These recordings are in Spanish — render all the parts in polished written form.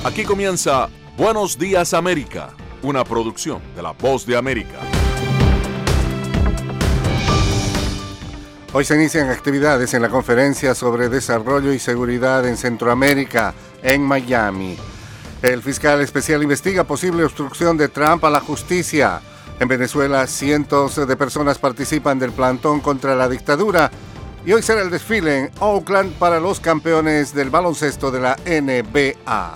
Aquí comienza Buenos Días América, una producción de La Voz de América. Hoy se inician actividades en la Conferencia sobre Desarrollo y Seguridad en Centroamérica, en Miami. El fiscal especial investiga posible obstrucción de Trump a la justicia. En Venezuela, cientos de personas participan del plantón contra la dictadura. Y hoy será el desfile en Oakland para los campeones del baloncesto de la NBA.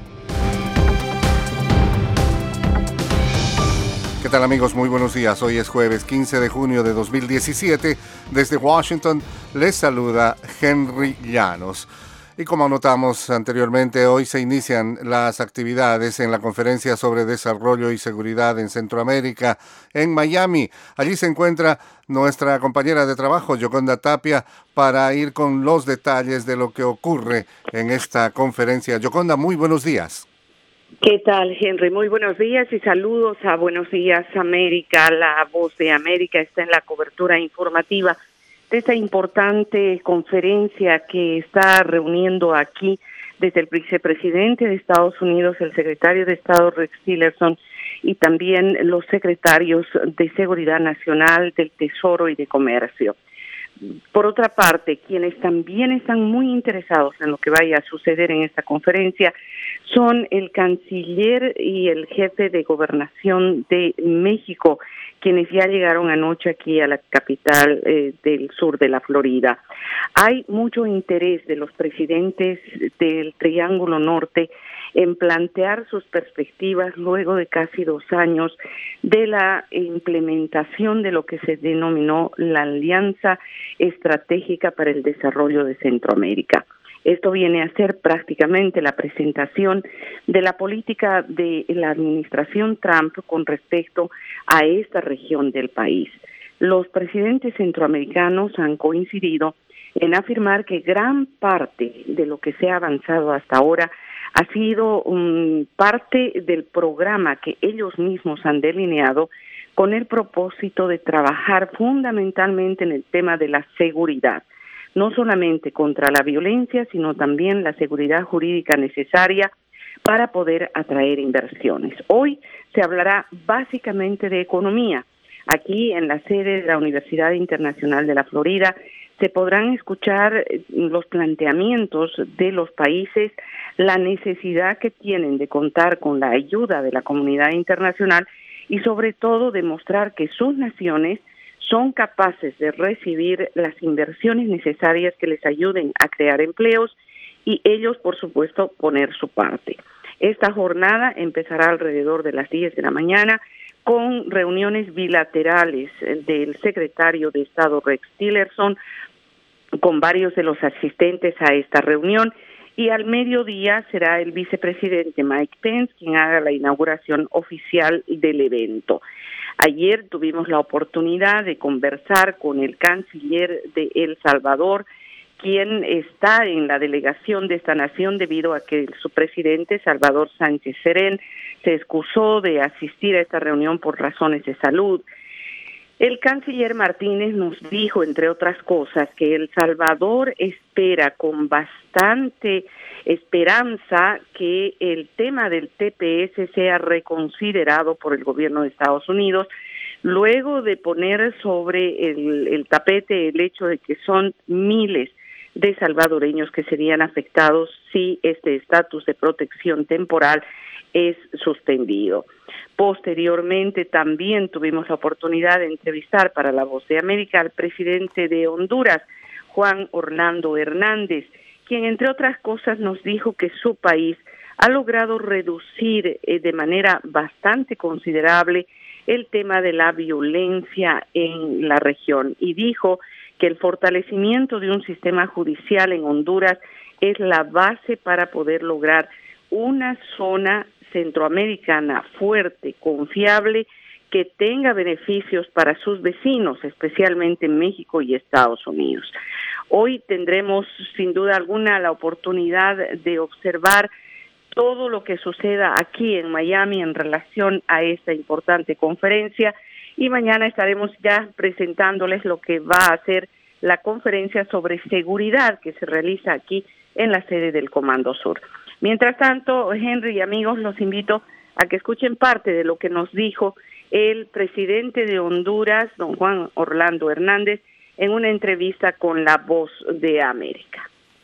¿Qué tal, amigos? Muy buenos días. Hoy es jueves 15 de junio de 2017. Desde Washington les saluda Henry Llanos. Y como anotamos anteriormente, hoy se inician las actividades en la Conferencia sobre Desarrollo y Seguridad en Centroamérica en Miami. Allí se encuentra nuestra compañera de trabajo, Yoconda Tapia, para ir con los detalles de lo que ocurre en esta conferencia. Yoconda, muy buenos días. ¿Qué tal, Henry? Muy buenos días y saludos a Buenos Días América. La Voz de América está en la cobertura informativa de esta importante conferencia que está reuniendo aquí desde el vicepresidente de Estados Unidos, el secretario de Estado Rex Tillerson, y también los secretarios de Seguridad Nacional, del Tesoro y de Comercio. Por otra parte, quienes también están muy interesados en lo que vaya a suceder en esta conferencia son el canciller y el jefe de gobernación de México, quienes ya llegaron anoche aquí a la capital del sur de la Florida. Hay mucho interés de los presidentes del Triángulo Norte en plantear sus perspectivas luego de casi 2 años de la implementación de lo que se denominó la Alianza Estratégica para el Desarrollo de Centroamérica. Esto viene a ser prácticamente la presentación de la política de la administración Trump con respecto a esta región del país. Los presidentes centroamericanos han coincidido en afirmar que gran parte de lo que se ha avanzado hasta ahora ha sido parte del programa que ellos mismos han delineado con el propósito de trabajar fundamentalmente en el tema de la seguridad, no solamente contra la violencia, sino también la seguridad jurídica necesaria para poder atraer inversiones. Hoy se hablará básicamente de economía. Aquí en la sede de la Universidad Internacional de la Florida se podrán escuchar los planteamientos de los países, la necesidad que tienen de contar con la ayuda de la comunidad internacional y sobre todo demostrar que sus naciones son capaces de recibir las inversiones necesarias que les ayuden a crear empleos y ellos, por supuesto, poner su parte. Esta jornada empezará alrededor de las 10 de la mañana con reuniones bilaterales del secretario de Estado Rex Tillerson con varios de los asistentes a esta reunión, y al mediodía será el vicepresidente Mike Pence quien haga la inauguración oficial del evento. Ayer tuvimos la oportunidad de conversar con el canciller de El Salvador, quien está en la delegación de esta nación debido a que su presidente, Salvador Sánchez Serén, se excusó de asistir a esta reunión por razones de salud. El canciller Martínez nos dijo, entre otras cosas, que El Salvador espera con bastante esperanza que el tema del TPS sea reconsiderado por el gobierno de Estados Unidos, luego de poner sobre el tapete el hecho de que son miles de salvadoreños que serían afectados si este estatus de protección temporal es suspendido. Posteriormente también tuvimos la oportunidad de entrevistar para La Voz de América al presidente de Honduras, Juan Orlando Hernández, quien entre otras cosas nos dijo que su país ha logrado reducir de manera bastante considerable el tema de la violencia en la región y dijo que el fortalecimiento de un sistema judicial en Honduras es la base para poder lograr una zona centroamericana fuerte, confiable, que tenga beneficios para sus vecinos, especialmente México y Estados Unidos. Hoy tendremos sin duda alguna la oportunidad de observar todo lo que suceda aquí en Miami en relación a esta importante conferencia y mañana estaremos ya presentándoles lo que va a ser la conferencia sobre seguridad que se realiza aquí en la sede del Comando Sur. Mientras tanto, Henry y amigos, los invito a que escuchen parte de lo que nos dijo el presidente de Honduras, don Juan Orlando Hernández, en una entrevista con La Voz de América.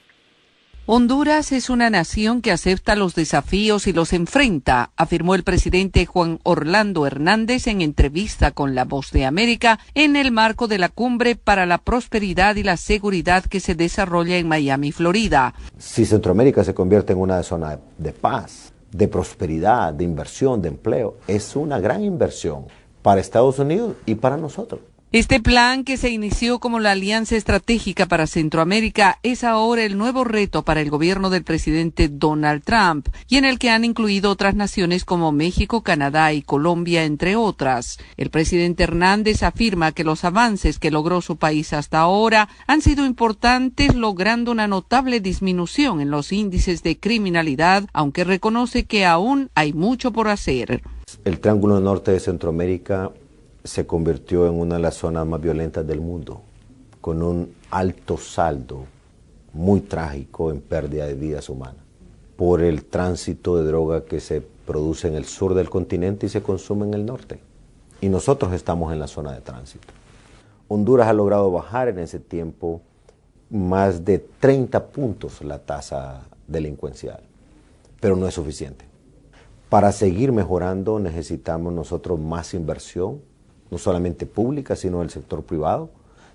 Honduras es una nación que acepta los desafíos y los enfrenta, afirmó el presidente Juan Orlando Hernández en entrevista con La Voz de América en el marco de la Cumbre para la Prosperidad y la Seguridad que se desarrolla en Miami, Florida. Si Centroamérica se convierte en una zona de paz, de prosperidad, de inversión, de empleo, es una gran inversión para Estados Unidos y para nosotros. Este plan, que se inició como la Alianza Estratégica para Centroamérica, es ahora el nuevo reto para el gobierno del presidente Donald Trump, y en el que han incluido otras naciones como México, Canadá y Colombia, entre otras. El presidente Hernández afirma que los avances que logró su país hasta ahora han sido importantes, logrando una notable disminución en los índices de criminalidad, aunque reconoce que aún hay mucho por hacer. El Triángulo Norte de Centroamérica se convirtió en una de las zonas más violentas del mundo, con un alto saldo muy trágico en pérdida de vidas humanas, por el tránsito de droga que se produce en el sur del continente y se consume en el norte. Y nosotros estamos en la zona de tránsito. Honduras ha logrado bajar en ese tiempo más de 30 puntos la tasa delincuencial, pero no es suficiente. Para seguir mejorando necesitamos nosotros más inversión, no solamente pública, sino del sector privado.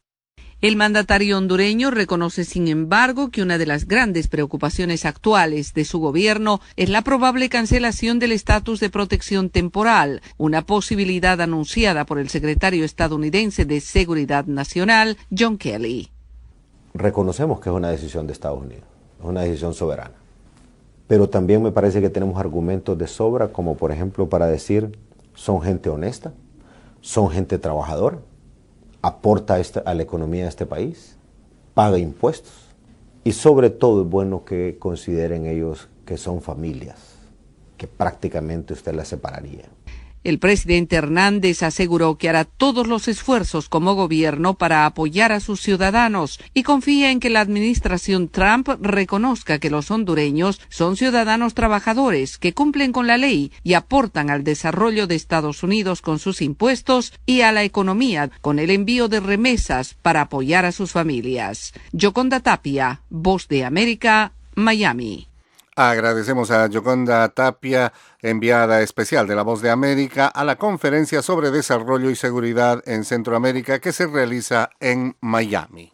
El mandatario hondureño reconoce, sin embargo, que una de las grandes preocupaciones actuales de su gobierno es la probable cancelación del estatus de protección temporal, una posibilidad anunciada por el secretario estadounidense de Seguridad Nacional, John Kelly. Reconocemos que es una decisión de Estados Unidos, es una decisión soberana. Pero también me parece que tenemos argumentos de sobra, como por ejemplo para decir, son gente honesta, son gente trabajadora, aporta a la economía de este país, paga impuestos y sobre todo es bueno que consideren ellos que son familias, que prácticamente usted las separaría. El presidente Hernández aseguró que hará todos los esfuerzos como gobierno para apoyar a sus ciudadanos y confía en que la administración Trump reconozca que los hondureños son ciudadanos trabajadores que cumplen con la ley y aportan al desarrollo de Estados Unidos con sus impuestos y a la economía con el envío de remesas para apoyar a sus familias. Yoconda Tapia, Voz de América, Miami. Agradecemos a Yoconda Tapia, enviada especial de La Voz de América, a la conferencia sobre desarrollo y seguridad en Centroamérica que se realiza en Miami.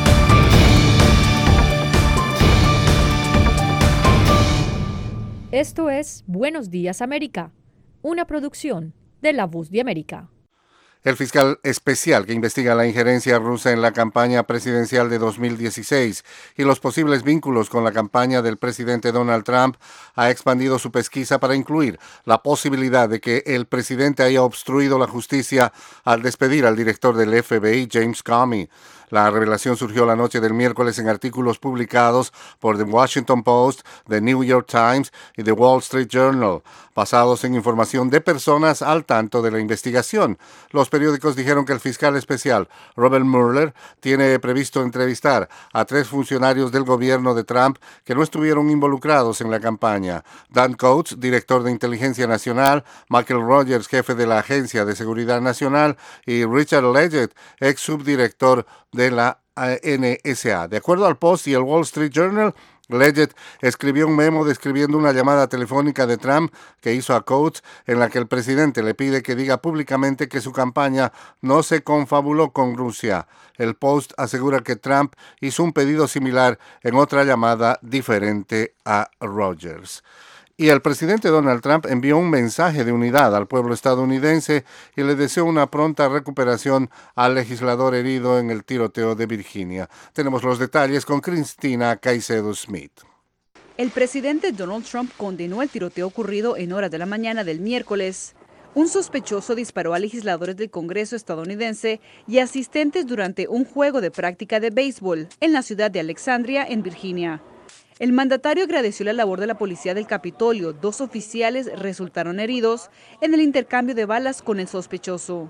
Esto es Buenos Días América, una producción de La Voz de América. El fiscal especial que investiga la injerencia rusa en la campaña presidencial de 2016 y los posibles vínculos con la campaña del presidente Donald Trump ha expandido su pesquisa para incluir la posibilidad de que el presidente haya obstruido la justicia al despedir al director del FBI, James Comey. La revelación surgió la noche del miércoles en artículos publicados por The Washington Post, The New York Times y The Wall Street Journal, basados en información de personas al tanto de la investigación. Los periódicos dijeron que el fiscal especial, Robert Mueller, tiene previsto entrevistar a 3 funcionarios del gobierno de Trump que no estuvieron involucrados en la campaña: Dan Coats, director de Inteligencia Nacional; Michael Rogers, jefe de la Agencia de Seguridad Nacional; y Richard Leggett, ex subdirector de la NSA. De acuerdo al Post y el Wall Street Journal, Leggett escribió un memo describiendo una llamada telefónica de Trump que hizo a Coates en la que el presidente le pide que diga públicamente que su campaña no se confabuló con Rusia. El Post asegura que Trump hizo un pedido similar en otra llamada diferente a Rogers. Y el presidente Donald Trump envió un mensaje de unidad al pueblo estadounidense y le deseó una pronta recuperación al legislador herido en el tiroteo de Virginia. Tenemos los detalles con Cristina Caicedo Smith. El presidente Donald Trump condenó el tiroteo ocurrido en horas de la mañana del miércoles. Un sospechoso disparó a legisladores del Congreso estadounidense y asistentes durante un juego de práctica de béisbol en la ciudad de Alexandria, en Virginia. El mandatario agradeció la labor de la policía del Capitolio. 2 oficiales resultaron heridos en el intercambio de balas con el sospechoso.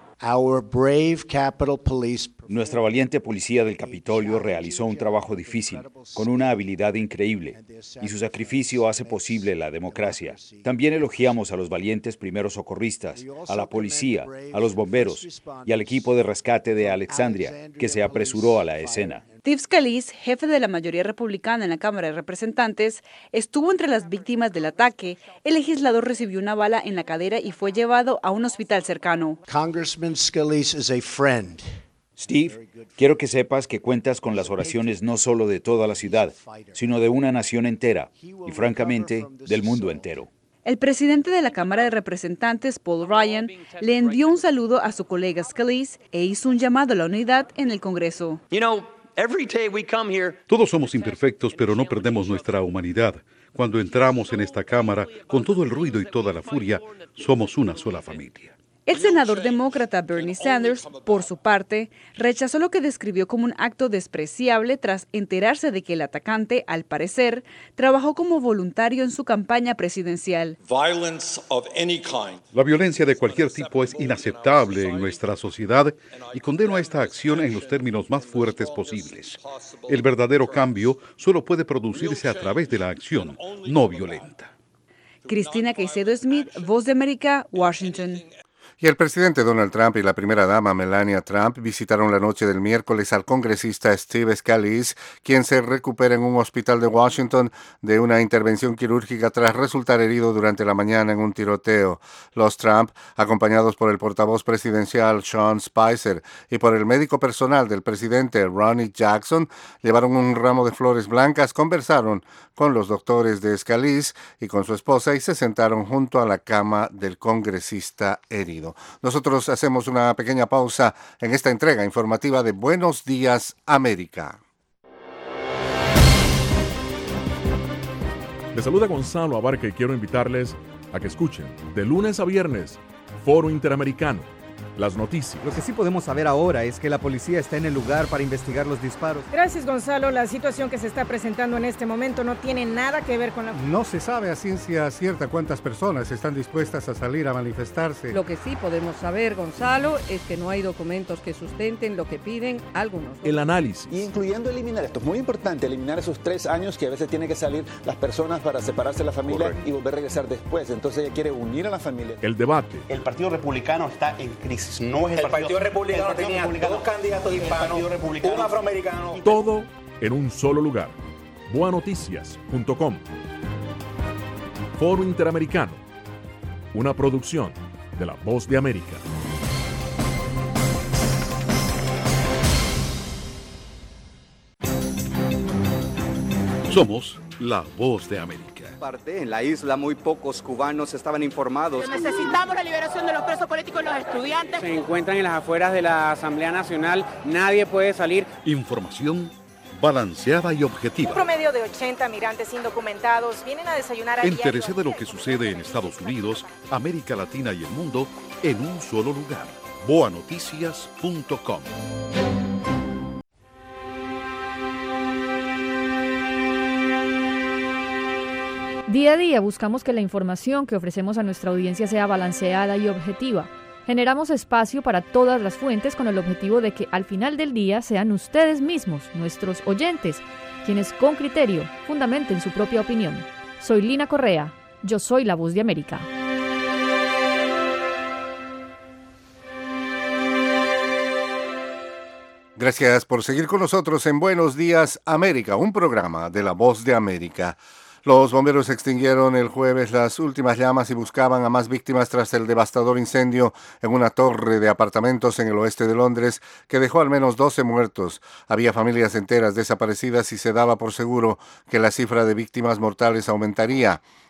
Nuestra valiente policía del Capitolio realizó un trabajo difícil, con una habilidad increíble, y su sacrificio hace posible la democracia. También elogiamos a los valientes primeros socorristas, a la policía, a los bomberos y al equipo de rescate de Alexandria, que se apresuró a la escena. Steve Scalise, jefe de la mayoría republicana en la Cámara de Representantes, estuvo entre las víctimas del ataque. El legislador recibió una bala en la cadera y fue llevado a un hospital cercano. Congressman Scalise is a friend. Steve, quiero que sepas que cuentas con las oraciones no solo de toda la ciudad, sino de una nación entera y, francamente, del mundo entero. El presidente de la Cámara de Representantes, Paul Ryan, le envió un saludo a su colega Scalise e hizo un llamado a la unidad en el Congreso. Todos somos imperfectos, pero no perdemos nuestra humanidad. Cuando entramos en esta Cámara, con todo el ruido y toda la furia, somos una sola familia. El senador demócrata Bernie Sanders, por su parte, rechazó lo que describió como un acto despreciable tras enterarse de que el atacante, al parecer, trabajó como voluntario en su campaña presidencial. La violencia de cualquier tipo es inaceptable en nuestra sociedad y condeno a esta acción en los términos más fuertes posibles. El verdadero cambio solo puede producirse a través de la acción no violenta. Cristina Caicedo Smith, Voz de América, Washington. Y el presidente Donald Trump y la primera dama Melania Trump visitaron la noche del miércoles al congresista Steve Scalise, quien se recupera en un hospital de Washington de una intervención quirúrgica tras resultar herido durante la mañana en un tiroteo. Los Trump, acompañados por el portavoz presidencial Sean Spicer y por el médico personal del presidente Ronnie Jackson, llevaron un ramo de flores blancas, conversaron con los doctores de Scalise y con su esposa y se sentaron junto a la cama del congresista herido. Nosotros hacemos una pequeña pausa en esta entrega informativa de Buenos Días, América. Les saluda Gonzalo Abarca y quiero invitarles a que escuchen de lunes a viernes Foro Interamericano, las noticias. Lo que sí podemos saber ahora es que la policía está en el lugar para investigar los disparos. Gracias, Gonzalo. La situación que se está presentando en este momento no tiene nada que ver con la... No se sabe a ciencia cierta cuántas personas están dispuestas a salir a manifestarse. Lo que sí podemos saber, Gonzalo, es que no hay documentos que sustenten lo que piden algunos. El análisis. Y incluyendo eliminar, esto es muy importante, eliminar esos 3 años que a veces tienen que salir las personas para separarse de la familia. Correcto. Y volver a regresar después. Entonces ella quiere unir a la familia. El debate. El Partido Republicano está en crisis. No es el Partido Republicano tenía 2 candidatos hispanos, un afroamericano. Todo en un solo lugar. Boanoticias.com. Foro Interamericano. Una producción de La Voz de América. Somos La Voz de América. En la isla muy pocos cubanos estaban informados. Necesitamos la liberación de los presos políticos y los estudiantes. Se encuentran en las afueras de la Asamblea Nacional, nadie puede salir. Información balanceada y objetiva. Un promedio de 80 migrantes indocumentados vienen a desayunar a Entérese de lo que sucede en Estados Unidos, América Latina y el mundo en un solo lugar. Boanoticias.com. Día a día buscamos que la información que ofrecemos a nuestra audiencia sea balanceada y objetiva. Generamos espacio para todas las fuentes con el objetivo de que al final del día sean ustedes mismos, nuestros oyentes, quienes con criterio fundamenten su propia opinión. Soy Lina Correa, yo soy La Voz de América. Gracias por seguir con nosotros en Buenos Días, América, un programa de La Voz de América. Los bomberos extinguieron el jueves las últimas llamas y buscaban a más víctimas tras el devastador incendio en una torre de apartamentos en el oeste de Londres que dejó al menos 12 muertos. Había familias enteras desaparecidas y se daba por seguro que la cifra de víctimas mortales aumentaría.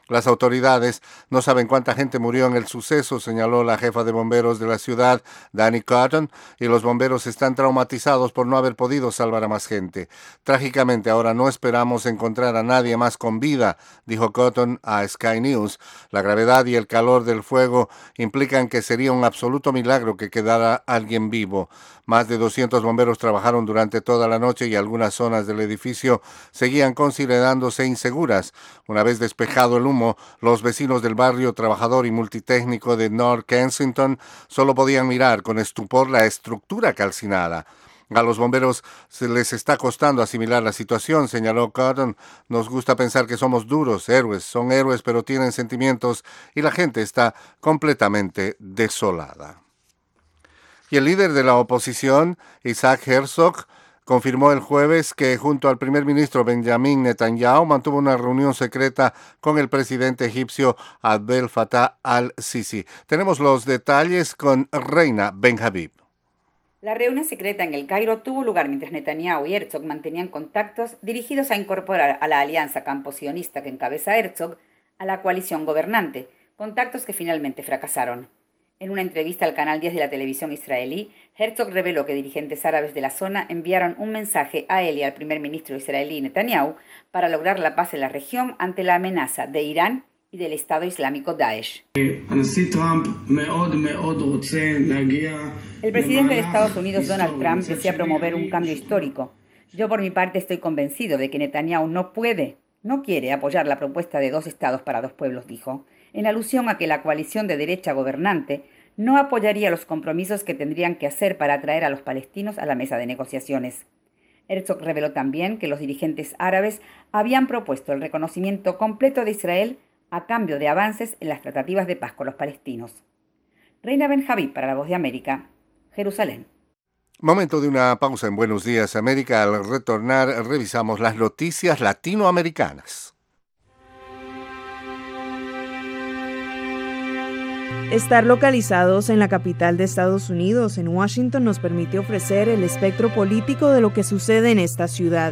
Las autoridades no saben cuánta gente murió en el suceso, señaló la jefa de bomberos de la ciudad, Danny Cotton, y los bomberos están traumatizados por no haber podido salvar a más gente. Trágicamente, ahora no esperamos encontrar a nadie más con vida, dijo Cotton a Sky News. La gravedad y el calor del fuego implican que sería un absoluto milagro que quedara alguien vivo. Más de 200 bomberos trabajaron durante toda la noche y algunas zonas del edificio seguían considerándose inseguras. Una vez despejado el humo, los vecinos del barrio trabajador y multitécnico de North Kensington solo podían mirar con estupor la estructura calcinada. A los bomberos se les está costando asimilar la situación, señaló Cotton. Nos gusta pensar que somos duros, héroes, son héroes pero tienen sentimientos y la gente está completamente desolada. Y el líder de la oposición, Isaac Herzog, confirmó el jueves que junto al primer ministro Benjamin Netanyahu mantuvo una reunión secreta con el presidente egipcio Abdel Fattah al-Sisi. Tenemos los detalles con Reina Ben-Habib. La reunión secreta en el Cairo tuvo lugar mientras Netanyahu y Herzog mantenían contactos dirigidos a incorporar a la alianza campo-sionista que encabeza Herzog a la coalición gobernante, contactos que finalmente fracasaron. En una entrevista al canal 10 de la televisión israelí, Herzog reveló que dirigentes árabes de la zona enviaron un mensaje a él y al primer ministro israelí Netanyahu para lograr la paz en la región ante la amenaza de Irán y del Estado Islámico Daesh. El presidente de Estados Unidos, Donald Trump, desea promover un cambio histórico. Yo por mi parte estoy convencido de que Netanyahu no quiere apoyar la propuesta de 2 estados para 2 pueblos, dijo, en alusión a que la coalición de derecha gobernante no apoyaría los compromisos que tendrían que hacer para atraer a los palestinos a la mesa de negociaciones. Herzog reveló también que los dirigentes árabes habían propuesto el reconocimiento completo de Israel a cambio de avances en las tratativas de paz con los palestinos. Reina Ben-Habib para La Voz de América, Jerusalén. Momento de una pausa en Buenos Días América. Al retornar revisamos las noticias latinoamericanas. Estar localizados en la capital de Estados Unidos, en Washington, nos permite ofrecer el espectro político de lo que sucede en esta ciudad.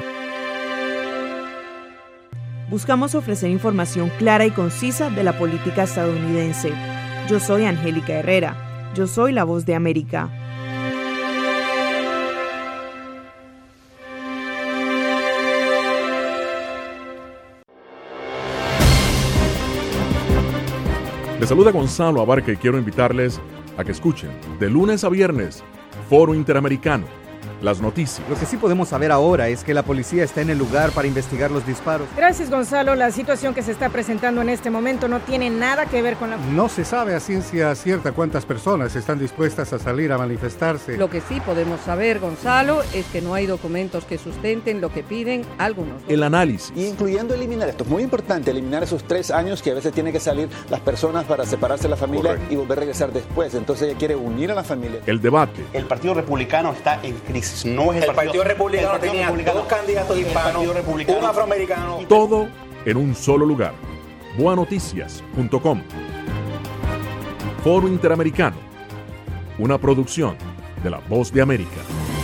Buscamos ofrecer información clara y concisa de la política estadounidense. Yo soy Angélica Herrera. Yo soy La Voz de América. Les saluda Gonzalo Abarca y quiero invitarles a que escuchen de lunes a viernes Foro Interamericano, las noticias. Lo que sí podemos saber ahora es que la policía está en el lugar para investigar los disparos. Gracias, Gonzalo. La situación que se está presentando en este momento no tiene nada que ver con la... No se sabe a ciencia cierta cuántas personas están dispuestas a salir a manifestarse. Lo que sí podemos saber, Gonzalo, es que no hay documentos que sustenten lo que piden algunos. El análisis. Y incluyendo eliminar, esto es muy importante, eliminar esos 3 años que a veces tienen que salir las personas para separarse de la familia. Correcto. Y volver a regresar después. Entonces ella quiere unir a la familia. El debate. El Partido Republicano está en crisis. No es el Partido Republicano tenía 2 candidatos hispanos, un afroamericano. Todo en un solo lugar. Boanoticias.com. Foro Interamericano. Una producción de La Voz de América.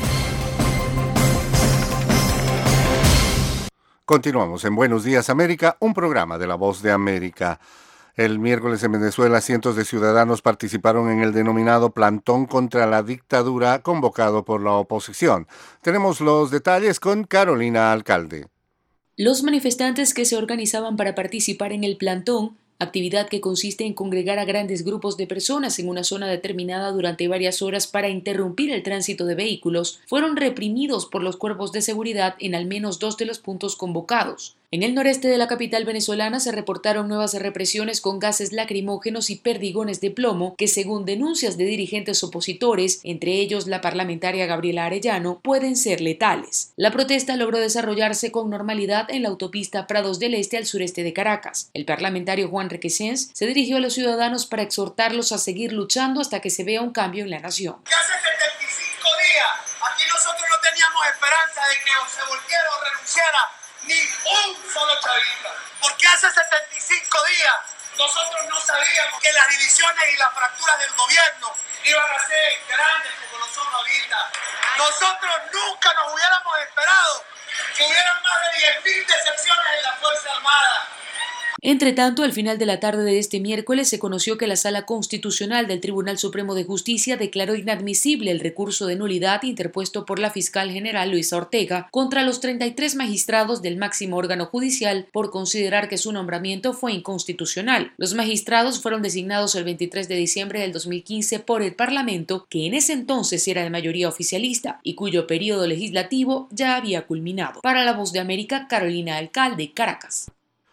Continuamos en Buenos Días América, un programa de La Voz de América. El miércoles en Venezuela, cientos de ciudadanos participaron en el denominado plantón contra la dictadura convocado por la oposición. Tenemos los detalles con Carolina Alcalde. Los manifestantes que se organizaban para participar en el plantón, actividad que consiste en congregar a grandes grupos de personas en una zona determinada durante varias horas para interrumpir el tránsito de vehículos, fueron reprimidos por los cuerpos de seguridad en al menos 2 de los puntos convocados. En el noreste de la capital venezolana se reportaron nuevas represiones con gases lacrimógenos y perdigones de plomo que, según denuncias de dirigentes opositores, entre ellos la parlamentaria Gabriela Arellano, pueden ser letales. La protesta logró desarrollarse con normalidad en la autopista Prados del Este al sureste de Caracas. El parlamentario Juan Requesens se dirigió a los ciudadanos para exhortarlos a seguir luchando hasta que se vea un cambio en la nación. Que hace 75 días aquí nosotros no teníamos esperanza de que o se volviera o renunciara ni un solo chavista, porque hace 75 días nosotros no sabíamos que las divisiones y las fracturas del gobierno iban a ser grandes como lo son ahorita. Nosotros nunca nos hubiéramos esperado que hubieran más de 10.000 decepciones en la Fuerza Armada. Entre tanto, al final de la tarde de este miércoles se conoció que la Sala Constitucional del Tribunal Supremo de Justicia declaró inadmisible el recurso de nulidad interpuesto por la fiscal general Luisa Ortega contra los 33 magistrados del máximo órgano judicial por considerar que su nombramiento fue inconstitucional. Los magistrados fueron designados el 23 de diciembre del 2015 por el Parlamento, que en ese entonces era de mayoría oficialista y cuyo periodo legislativo ya había culminado. Para La Voz de América, Carolina Alcalde, Caracas.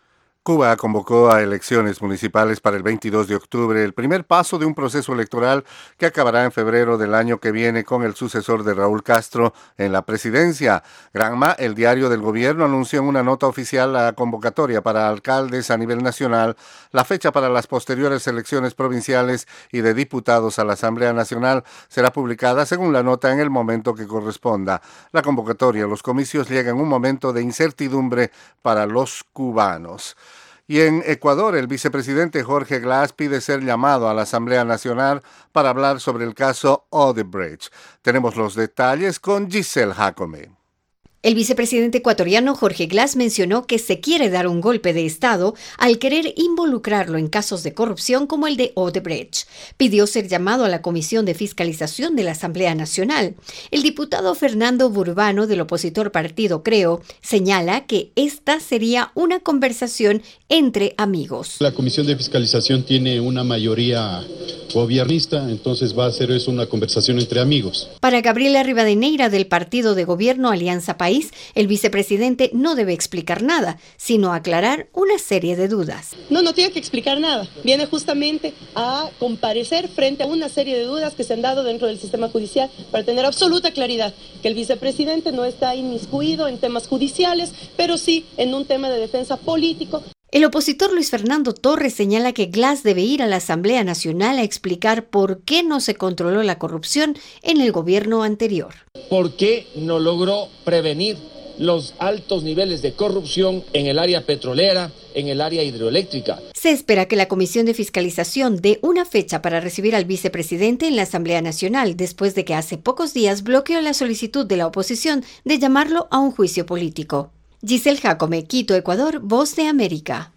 Cuba convocó a elecciones municipales para el 22 de octubre, el primer paso de un proceso electoral que acabará en febrero del año que viene con el sucesor de Raúl Castro en la presidencia. Granma, el diario del gobierno, anunció en una nota oficial la convocatoria para alcaldes a nivel nacional, la fecha para las posteriores elecciones provinciales y de diputados a la Asamblea Nacional será publicada según la nota en el momento que corresponda. La convocatoria a los comicios llega en un momento de incertidumbre para los cubanos. Y en Ecuador, el vicepresidente Jorge Glass pide ser llamado a la Asamblea Nacional para hablar sobre el caso Odebrecht. Tenemos los detalles con Giselle Jacome. El vicepresidente ecuatoriano Jorge Glass mencionó que se quiere dar un golpe de Estado al querer involucrarlo en casos de corrupción como el de Odebrecht. Pidió ser llamado a la Comisión de Fiscalización de la Asamblea Nacional. El diputado Fernando Burbano, del opositor partido Creo, señala que esta sería una conversación entre amigos. La Comisión de Fiscalización tiene una mayoría gobiernista, entonces va a ser eso una conversación entre amigos. Para Gabriela Rivadeneira, del partido de gobierno Alianza País, el vicepresidente no debe explicar nada, sino aclarar una serie de dudas. No tiene que explicar nada. Viene justamente a comparecer frente a una serie de dudas que se han dado dentro del sistema judicial para tener absoluta claridad que el vicepresidente no está inmiscuido en temas judiciales, pero sí en un tema de defensa político. El opositor Luis Fernando Torres señala que Glass debe ir a la Asamblea Nacional a explicar por qué no se controló la corrupción en el gobierno anterior. ¿Por qué no logró prevenir los altos niveles de corrupción en el área petrolera, en el área hidroeléctrica? Se espera que la Comisión de Fiscalización dé una fecha para recibir al vicepresidente en la Asamblea Nacional, después de que hace pocos días bloqueó la solicitud de la oposición de llamarlo a un juicio político. Giselle Jacome, Quito, Ecuador, Voz de América.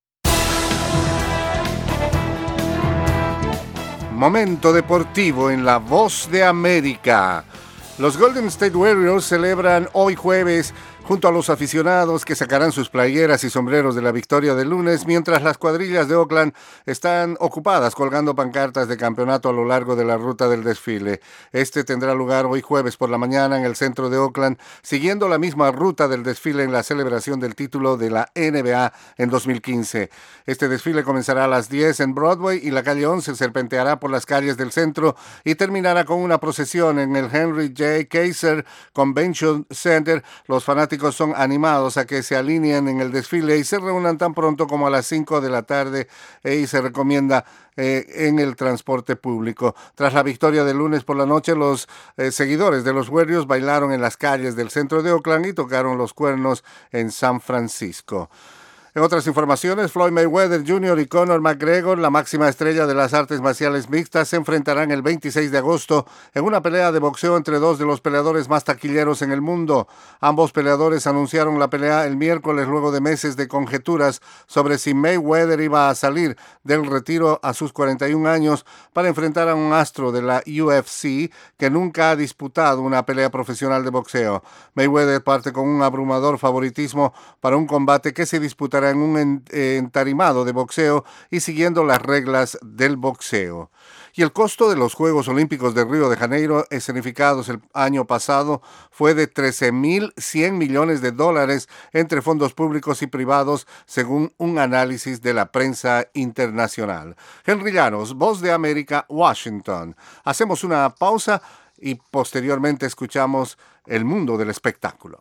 Momento deportivo en La Voz de América. Los Golden State Warriors celebran hoy jueves junto a los aficionados que sacarán sus playeras y sombreros de la victoria del lunes, mientras las cuadrillas de Oakland están ocupadas colgando pancartas de campeonato a lo largo de la ruta del desfile. Este tendrá lugar hoy jueves por la mañana en el centro de Oakland, siguiendo la misma ruta del desfile en la celebración del título de la NBA en 2015. Este desfile comenzará a las 10 en Broadway y la calle 11 serpenteará por las calles del centro y terminará con una procesión en el Henry J. Kaiser Convention Center. Los fanáticos son animados a que se alineen en el desfile y se reúnan tan pronto como a las 5 de la tarde y se recomienda en el transporte público. Tras la victoria del lunes por la noche, los seguidores de los Warriors bailaron en las calles del centro de Oakland y tocaron los cuernos en San Francisco. En otras informaciones, Floyd Mayweather Jr. y Conor McGregor, la máxima estrella de las artes marciales mixtas, se enfrentarán el 26 de agosto en una pelea de boxeo entre dos de los peleadores más taquilleros en el mundo. Ambos peleadores anunciaron la pelea el miércoles luego de meses de conjeturas sobre si Mayweather iba a salir del retiro a sus 41 años para enfrentar a un astro de la UFC que nunca ha disputado una pelea profesional de boxeo. Mayweather parte con un abrumador favoritismo para un combate que se disputará en un entarimado de boxeo y siguiendo las reglas del boxeo. Y el costo de los Juegos Olímpicos de Río de Janeiro, escenificados el año pasado, fue de $13.100 millones entre fondos públicos y privados, según un análisis de la prensa internacional. Henry Llanos, Voz de América, Washington. Hacemos una pausa y posteriormente escuchamos el mundo del espectáculo.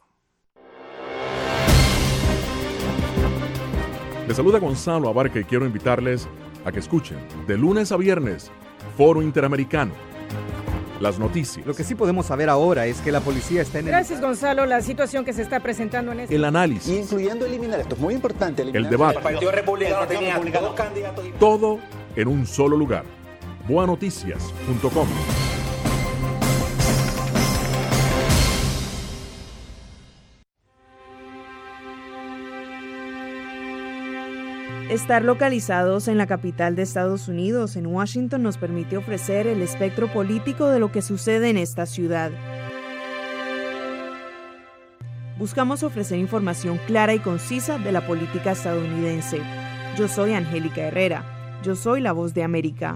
Les saluda Gonzalo Abarca y quiero invitarles a que escuchen de lunes a viernes Foro Interamericano. Las noticias. Lo que sí podemos saber ahora es que la policía está en Gracias, Gonzalo. La situación que se está presentando en este... El análisis. Incluyendo eliminar, esto es muy importante. El debate. El Partido Republicano tenía dos candidatos. Todo en un solo lugar. Boanoticias.com. Estar localizados en la capital de Estados Unidos, en Washington, nos permite ofrecer el espectro político de lo que sucede en esta ciudad. Buscamos ofrecer información clara y concisa de la política estadounidense. Yo soy Angélica Herrera. Yo soy la voz de América.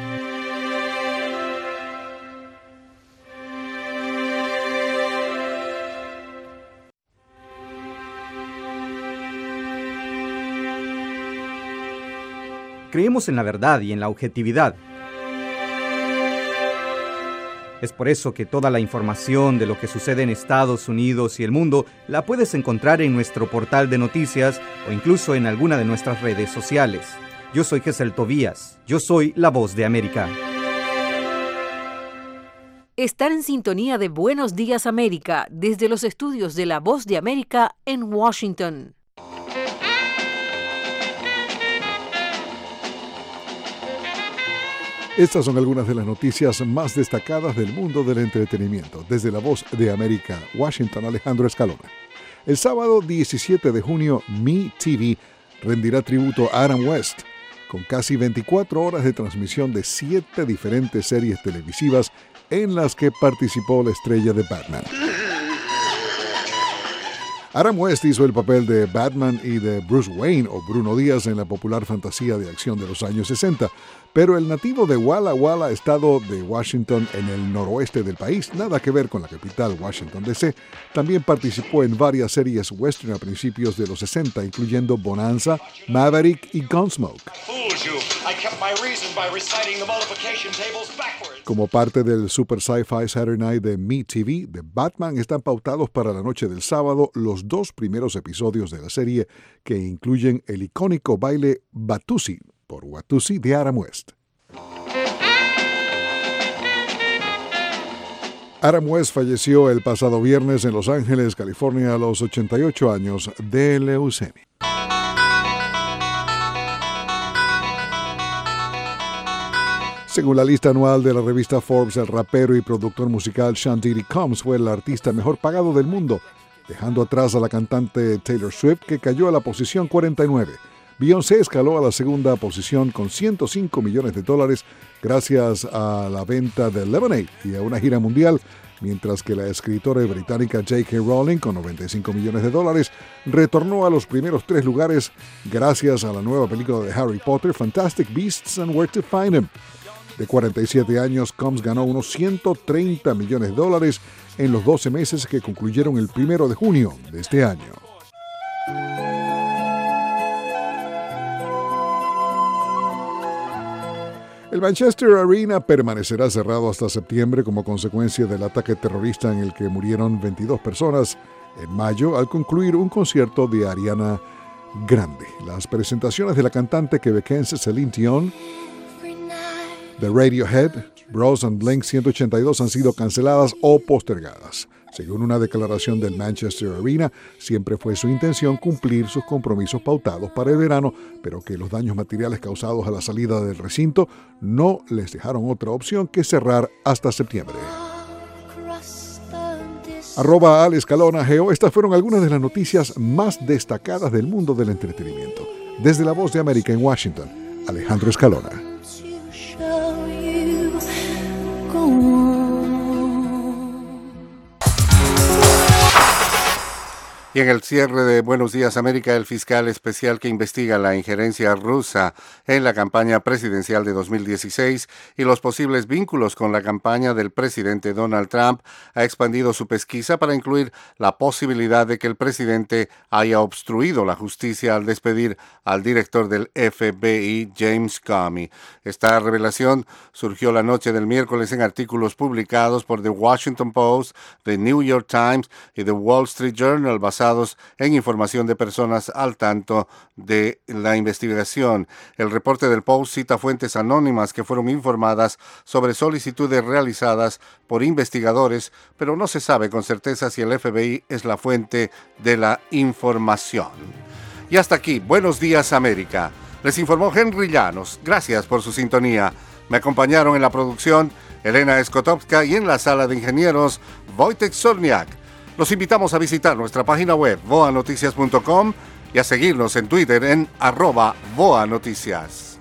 Creemos en la verdad y en la objetividad. Es por eso que toda la información de lo que sucede en Estados Unidos y el mundo la puedes encontrar en nuestro portal de noticias o incluso en alguna de nuestras redes sociales. Yo soy Gesell Tobías. Yo soy la voz de América. Estar en sintonía de Buenos Días América desde los estudios de La Voz de América en Washington. Estas son algunas de las noticias más destacadas del mundo del entretenimiento. Desde La Voz de América, Washington, Alejandro Escalona. El sábado 17 de junio, MeTV rendirá tributo a Adam West, con casi 24 horas de transmisión de 7 diferentes series televisivas en las que participó la estrella de Batman. Adam West hizo el papel de Batman y de Bruce Wayne o Bruno Díaz en la popular fantasía de acción de los años 60, pero el nativo de Walla Walla, estado de Washington en el noroeste del país, nada que ver con la capital Washington DC, también participó en varias series western a principios de los 60, incluyendo Bonanza, Maverick y Gunsmoke. Como parte del Super Sci-Fi Saturday Night de MeTV, de Batman están pautados para la noche del sábado los 2 primeros episodios de la serie, que incluyen el icónico baile Watusi, por Watusi, de Adam West. Adam West falleció el pasado viernes en Los Ángeles, California, a los 88 años de leucemia. Según la lista anual de la revista Forbes, el rapero y productor musical Sean Diddy Combs fue el artista mejor pagado del mundo, dejando atrás a la cantante Taylor Swift, que cayó a la posición 49. Beyoncé escaló a la segunda posición con $105 millones gracias a la venta de Lemonade y a una gira mundial, mientras que la escritora británica J.K. Rowling, con $95 millones, retornó a los primeros 3 lugares gracias a la nueva película de Harry Potter, Fantastic Beasts and Where to Find Them. De 47 años, Combs ganó unos $130 millones en los 12 meses que concluyeron el 1 de junio de este año. El Manchester Arena permanecerá cerrado hasta septiembre como consecuencia del ataque terrorista en el que murieron 22 personas en mayo al concluir un concierto de Ariana Grande. Las presentaciones de la cantante quebequense Celine Dion, de Radiohead, Bros and Blink 182 han sido canceladas o postergadas. Según una declaración del Manchester Arena, siempre fue su intención cumplir sus compromisos pautados para el verano, pero que los daños materiales causados a la salida del recinto no les dejaron otra opción que cerrar hasta septiembre. @AlEscalona_Geo. Estas fueron algunas de las noticias más destacadas del mundo del entretenimiento. Desde La Voz de América en Washington, Alejandro Escalona. Y en el cierre de Buenos Días América, el fiscal especial que investiga la injerencia rusa en la campaña presidencial de 2016 y los posibles vínculos con la campaña del presidente Donald Trump ha expandido su pesquisa para incluir la posibilidad de que el presidente haya obstruido la justicia al despedir al director del FBI, James Comey. Esta revelación surgió la noche del miércoles en artículos publicados por The Washington Post, The New York Times y The Wall Street Journal, basados en información de personas al tanto de la investigación. El reporte del Post cita fuentes anónimas que fueron informadas sobre solicitudes realizadas por investigadores, pero no se sabe con certeza si el FBI es la fuente de la información. Y hasta aquí, Buenos Días América. Les informó Henry Llanos. Gracias por su sintonía. Me acompañaron en la producción Elena Skotowska y en la sala de ingenieros Wojtek Zorniak. Los invitamos a visitar nuestra página web voanoticias.com y a seguirnos en Twitter en @BoaNoticias.